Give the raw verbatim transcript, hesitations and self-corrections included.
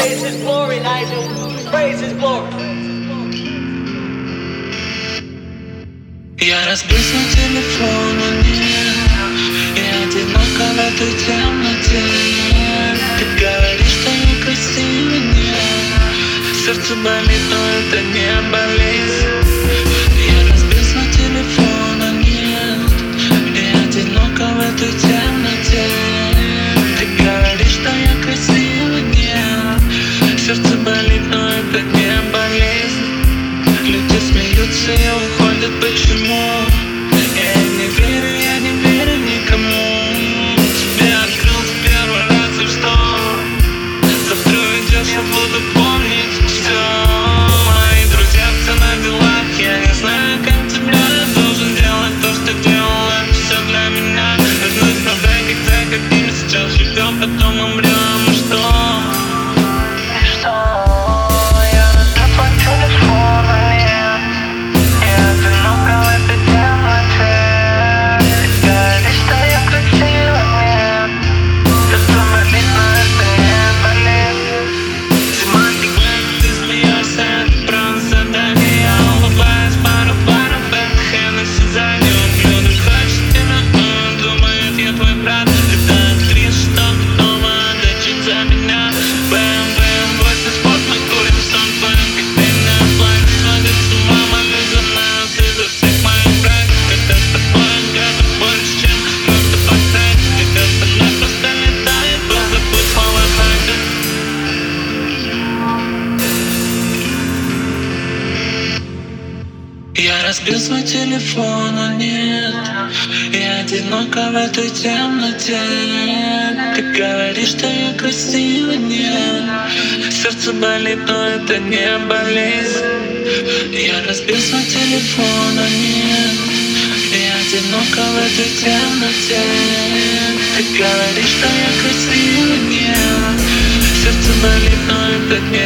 praise His glory, Nigel. Praise His glory. Я разбил свой телефон, но нет. Я одиноко в этой темноте. Ты говоришь, что я красивый, нет. Сердце болит, но это не болезнь. Я разбил свой телефон, но нет. Я одиноко в этой темноте. Ты говоришь, что я красивый, нет. Сердце болит, но это не болезнь. Люди смеются и уходят, почему? Я не верю, я не верю никому. Тебе открыл в первый раз, и что? Завтра уйдешь, я буду помнить все. Мои друзья, все на делах. Я не знаю, как тебя. Я должен делать то, что делал. Это все для меня. Вернусь назад, когда какими сейчас живем, потом умрем. И что? И что? Я разбил свой телефон, но нет. Я одиноко в этой темноте. Ты говоришь, что я красивый, нет. Сердце болит, но это не болезнь. Я разбил свой телефон, но нет. Я одиноко в этой темноте. Ты говоришь, что я красивый, нет. Сердце болит, но это не